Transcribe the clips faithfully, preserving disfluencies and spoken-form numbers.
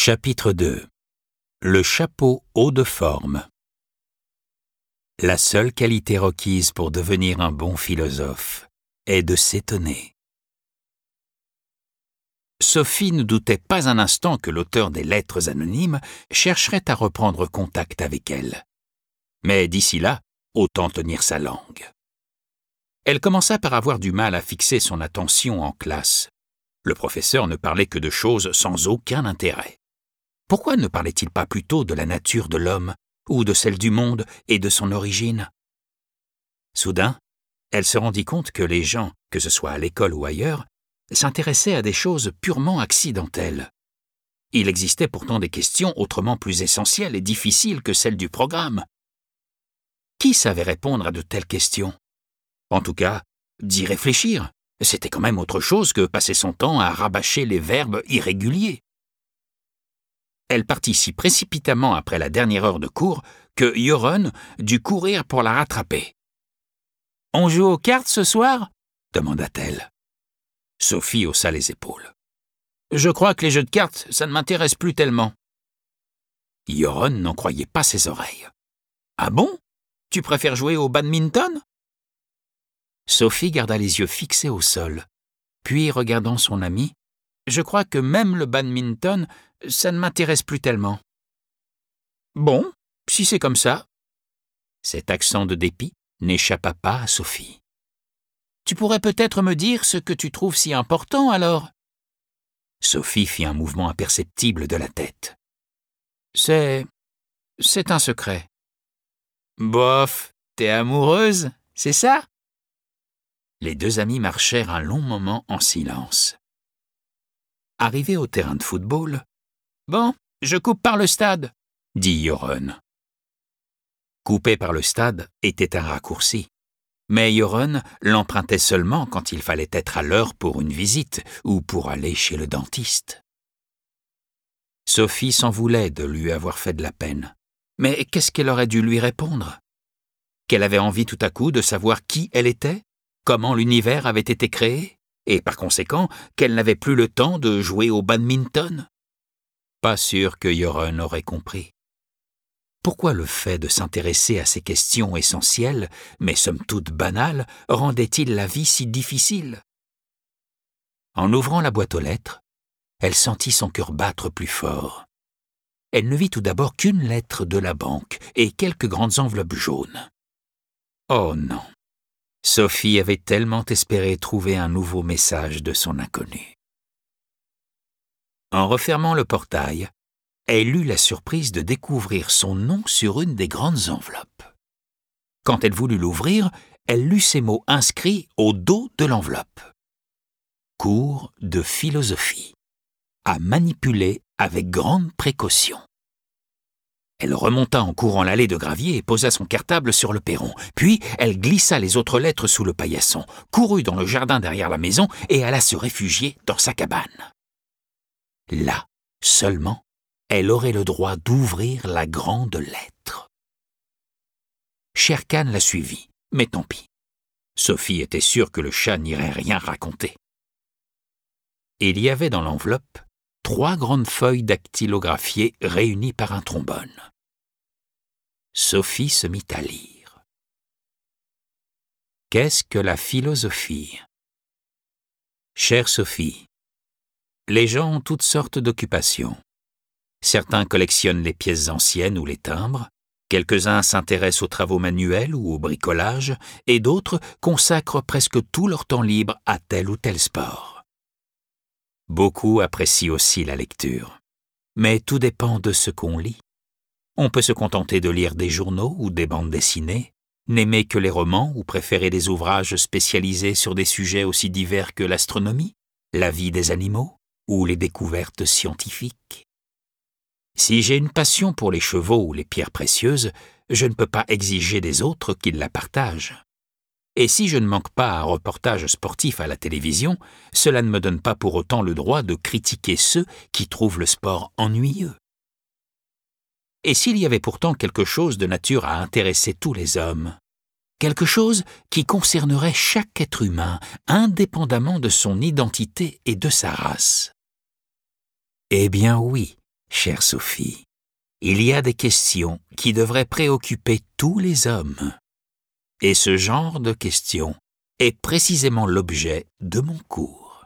Chapitre deux. Le chapeau haut de forme. La seule qualité requise pour devenir un bon philosophe est de s'étonner. Sophie ne doutait pas un instant que l'auteur des lettres anonymes chercherait à reprendre contact avec elle. Mais d'ici là, autant tenir sa langue. Elle commença par avoir du mal à fixer son attention en classe. Le professeur ne parlait que de choses sans aucun intérêt. Pourquoi ne parlait-il pas plutôt de la nature de l'homme, ou de celle du monde et de son origine? Soudain, elle se rendit compte que les gens, que ce soit à l'école ou ailleurs, s'intéressaient à des choses purement accidentelles. Il existait pourtant des questions autrement plus essentielles et difficiles que celles du programme. Qui savait répondre à de telles questions? En tout cas, d'y réfléchir, c'était quand même autre chose que passer son temps à rabâcher les verbes irréguliers. Elle partit si précipitamment après la dernière heure de cours que Yoron dut courir pour la rattraper. « On joue aux cartes ce soir ?» demanda-t-elle. Sophie haussa les épaules. « Je crois que les jeux de cartes, ça ne m'intéresse plus tellement. » Yoron n'en croyait pas ses oreilles. « Ah bon? Tu préfères jouer au badminton ?» Sophie garda les yeux fixés au sol, puis regardant son amie, « Je crois que même le badminton, ça ne m'intéresse plus tellement. »« Bon, si c'est comme ça. » Cet accent de dépit n'échappa pas à Sophie. « Tu pourrais peut-être me dire ce que tu trouves si important, alors ?» Sophie fit un mouvement imperceptible de la tête. « C'est... c'est un secret. »« Bof, t'es amoureuse, c'est ça ?» Les deux amis marchèrent un long moment en silence. Arrivé au terrain de football, « Bon, je coupe par le stade, » dit Yoron. Couper par le stade était un raccourci, mais Yoron l'empruntait seulement quand il fallait être à l'heure pour une visite ou pour aller chez le dentiste. Sophie s'en voulait de lui avoir fait de la peine, mais qu'est-ce qu'elle aurait dû lui répondre? Qu'elle avait envie tout à coup de savoir qui elle était, comment l'univers avait été créé, et par conséquent qu'elle n'avait plus le temps de jouer au badminton? Pas sûr que Yoron aurait compris. Pourquoi le fait de s'intéresser à ces questions essentielles, mais somme toute banales, rendait-il la vie si difficile? En ouvrant la boîte aux lettres, elle sentit son cœur battre plus fort. Elle ne vit tout d'abord qu'une lettre de la banque et quelques grandes enveloppes jaunes. Oh non! Sophie avait tellement espéré trouver un nouveau message de son inconnu. En refermant le portail, elle eut la surprise de découvrir son nom sur une des grandes enveloppes. Quand elle voulut l'ouvrir, elle lut ces mots inscrits au dos de l'enveloppe. « Cours de philosophie, à manipuler avec grande précaution. » Elle remonta en courant l'allée de gravier et posa son cartable sur le perron. Puis, elle glissa les autres lettres sous le paillasson, courut dans le jardin derrière la maison et alla se réfugier dans sa cabane. Là, seulement, elle aurait le droit d'ouvrir la grande lettre. Shere Khan la suivit, mais tant pis. Sophie était sûre que le chat n'irait rien raconter. Il y avait dans l'enveloppe trois grandes feuilles dactylographiées réunies par un trombone. Sophie se mit à lire. Qu'est-ce que la philosophie? Chère Sophie, les gens ont toutes sortes d'occupations. Certains collectionnent les pièces anciennes ou les timbres, quelques-uns s'intéressent aux travaux manuels ou au bricolage, et d'autres consacrent presque tout leur temps libre à tel ou tel sport. Beaucoup apprécient aussi la lecture, mais tout dépend de ce qu'on lit. On peut se contenter de lire des journaux ou des bandes dessinées, n'aimer que les romans ou préférer des ouvrages spécialisés sur des sujets aussi divers que l'astronomie, la vie des animaux ou les découvertes scientifiques. Si j'ai une passion pour les chevaux ou les pierres précieuses, je ne peux pas exiger des autres qu'ils la partagent. Et si je ne manque pas à un reportage sportif à la télévision, cela ne me donne pas pour autant le droit de critiquer ceux qui trouvent le sport ennuyeux. Et s'il y avait pourtant quelque chose de nature à intéresser tous les hommes, quelque chose qui concernerait chaque être humain, indépendamment de son identité et de sa race? Eh bien oui, Chère Sophie, il y a des questions qui devraient préoccuper tous les hommes. Et ce genre de questions est précisément l'objet de mon cours.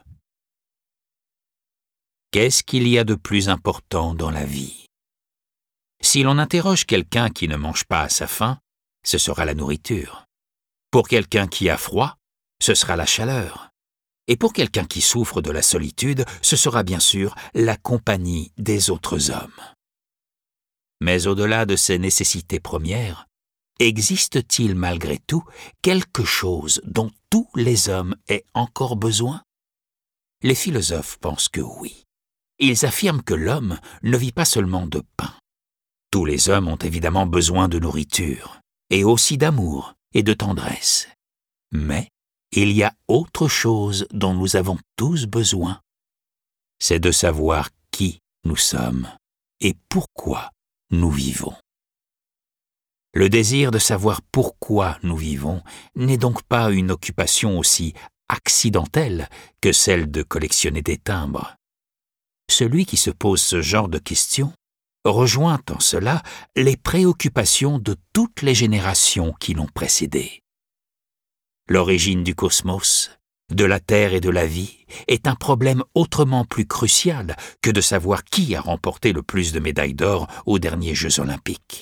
Qu'est-ce qu'il y a de plus important dans la vie? Si l'on interroge quelqu'un qui ne mange pas à sa faim, ce sera la nourriture. Pour quelqu'un qui a froid, ce sera la chaleur. Et pour quelqu'un qui souffre de la solitude, ce sera bien sûr la compagnie des autres hommes. Mais au-delà de ces nécessités premières, existe-t-il malgré tout quelque chose dont tous les hommes aient encore besoin? Les philosophes pensent que oui. Ils affirment que l'homme ne vit pas seulement de pain. Tous les hommes ont évidemment besoin de nourriture, et aussi d'amour et de tendresse. Mais il y a autre chose dont nous avons tous besoin. C'est de savoir qui nous sommes et pourquoi nous vivons. Le désir de savoir pourquoi nous vivons n'est donc pas une occupation aussi accidentelle que celle de collectionner des timbres. Celui qui se pose ce genre de questions rejoint en cela les préoccupations de toutes les générations qui l'ont précédé. L'origine du cosmos, de la Terre et de la vie est un problème autrement plus crucial que de savoir qui a remporté le plus de médailles d'or aux derniers Jeux olympiques.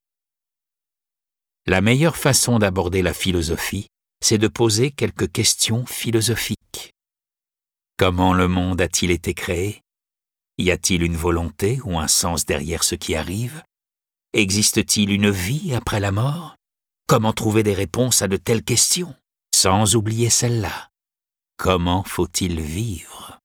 La meilleure façon d'aborder la philosophie, c'est de poser quelques questions philosophiques. Comment le monde a-t-il été créé? Y a-t-il une volonté ou un sens derrière ce qui arrive? Existe-t-il une vie après la mort? Comment trouver des réponses à de telles questions? Sans oublier celle-là. Comment faut-il vivre?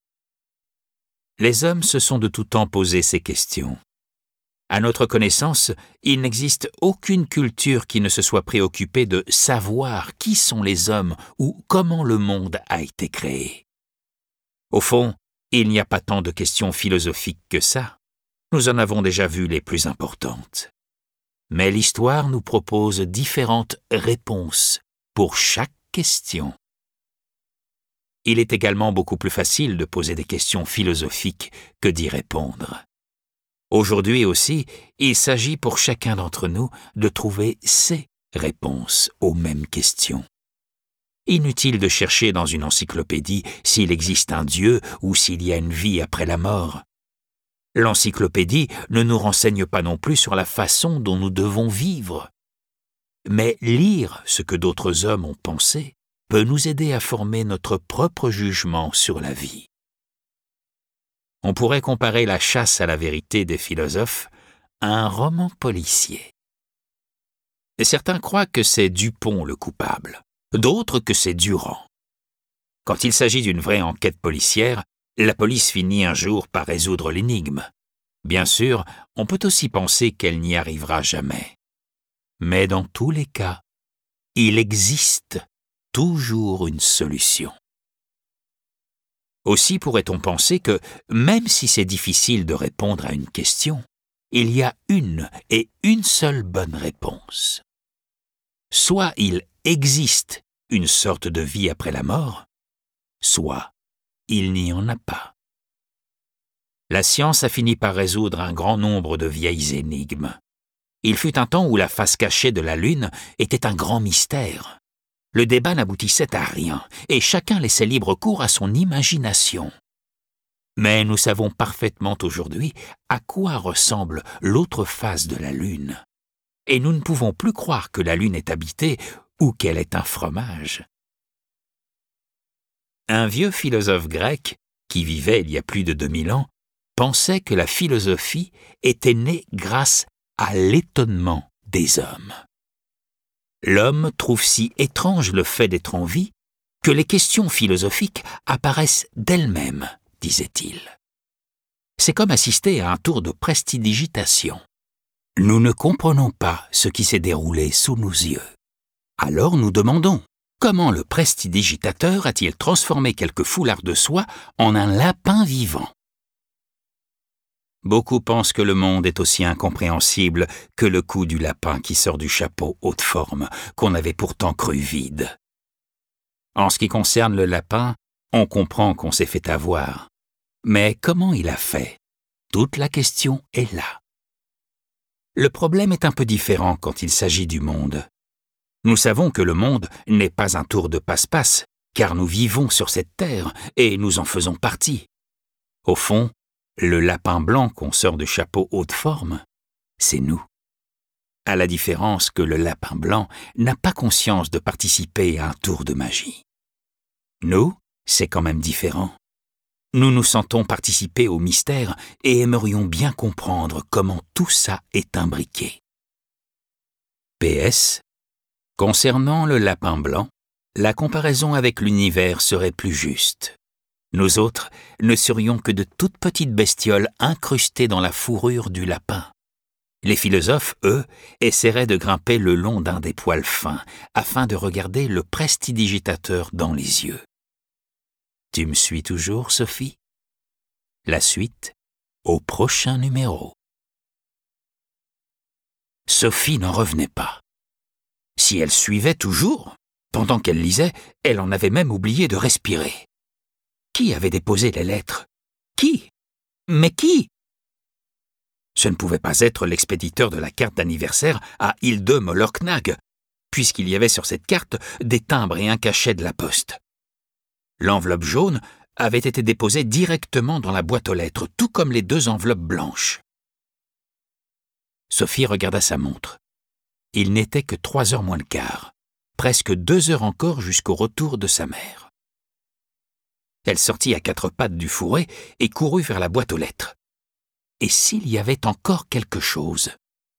Les hommes se sont de tout temps posé ces questions. À notre connaissance, il n'existe aucune culture qui ne se soit préoccupée de savoir qui sont les hommes ou comment le monde a été créé. Au fond, il n'y a pas tant de questions philosophiques que ça. Nous en avons déjà vu les plus importantes. Mais l'histoire nous propose différentes réponses pour chaque question. Il est également beaucoup plus facile de poser des questions philosophiques que d'y répondre. Aujourd'hui aussi, il s'agit pour chacun d'entre nous de trouver ses réponses aux mêmes questions. Inutile de chercher dans une encyclopédie s'il existe un Dieu ou s'il y a une vie après la mort. L'encyclopédie ne nous renseigne pas non plus sur la façon dont nous devons vivre. Mais lire ce que d'autres hommes ont pensé peut nous aider à former notre propre jugement sur la vie. On pourrait comparer la chasse à la vérité des philosophes à un roman policier. Et certains croient que c'est Dupont le coupable, d'autres que c'est Durand. Quand il s'agit d'une vraie enquête policière, la police finit un jour par résoudre l'énigme. Bien sûr, on peut aussi penser qu'elle n'y arrivera jamais. Mais dans tous les cas, il existe toujours une solution. Aussi pourrait-on penser que, même si c'est difficile de répondre à une question, il y a une et une seule bonne réponse. Soit il existe une sorte de vie après la mort, soit il n'y en a pas. La science a fini par résoudre un grand nombre de vieilles énigmes. Il fut un temps où la face cachée de la Lune était un grand mystère. Le débat n'aboutissait à rien, et chacun laissait libre cours à son imagination. Mais nous savons parfaitement aujourd'hui à quoi ressemble l'autre face de la Lune. Et nous ne pouvons plus croire que la Lune est habitée ou qu'elle est un fromage. Un vieux philosophe grec, qui vivait il y a plus de deux mille ans, pensait que la philosophie était née grâce à l'étonnement des hommes. L'homme trouve si étrange le fait d'être en vie que les questions philosophiques apparaissent d'elles-mêmes, disait-il. C'est comme assister à un tour de prestidigitation. Nous ne comprenons pas ce qui s'est déroulé sous nos yeux. Alors nous demandons, comment le prestidigitateur a-t-il transformé quelques foulards de soie en un lapin vivant? Beaucoup pensent que le monde est aussi incompréhensible que le cou du lapin qui sort du chapeau haute forme, qu'on avait pourtant cru vide. En ce qui concerne le lapin, on comprend qu'on s'est fait avoir. Mais comment il a fait? Toute la question est là. Le problème est un peu différent quand il s'agit du monde. Nous savons que le monde n'est pas un tour de passe-passe, car nous vivons sur cette terre et nous en faisons partie. Au fond, le lapin blanc qu'on sort du chapeau haute forme, c'est nous. À la différence que le lapin blanc n'a pas conscience de participer à un tour de magie. Nous, c'est quand même différent. Nous nous sentons participer au mystère et aimerions bien comprendre comment tout ça est imbriqué. P S. Concernant le lapin blanc, la comparaison avec l'univers serait plus juste. Nous autres ne serions que de toutes petites bestioles incrustées dans la fourrure du lapin. Les philosophes, eux, essaieraient de grimper le long d'un des poils fins afin de regarder le prestidigitateur dans les yeux. Tu me suis toujours, Sophie? La suite au prochain numéro. Sophie n'en revenait pas. Si elle suivait toujours, pendant qu'elle lisait, elle en avait même oublié de respirer. Qui avait déposé les lettres? Qui? Mais qui? Ce ne pouvait pas être l'expéditeur de la carte d'anniversaire à Hilde Mollorknag, puisqu'il y avait sur cette carte des timbres et un cachet de la poste. L'enveloppe jaune avait été déposée directement dans la boîte aux lettres, tout comme les deux enveloppes blanches. Sophie regarda sa montre. Il n'était que trois heures moins le quart, presque deux heures encore jusqu'au retour de sa mère. Elle sortit à quatre pattes du fourré et courut vers la boîte aux lettres. Et s'il y avait encore quelque chose?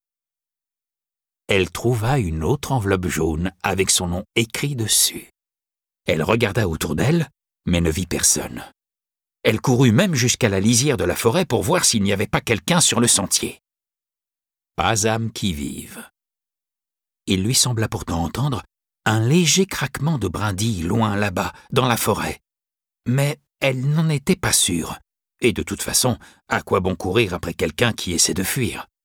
Elle trouva une autre enveloppe jaune avec son nom écrit dessus. Elle regarda autour d'elle, mais ne vit personne. Elle courut même jusqu'à la lisière de la forêt pour voir s'il n'y avait pas quelqu'un sur le sentier. Pas âme qui vive. Il lui sembla pourtant entendre un léger craquement de brindilles loin là-bas, dans la forêt. Mais elle n'en était pas sûre. Et de toute façon, à quoi bon courir après quelqu'un qui essaie de fuir?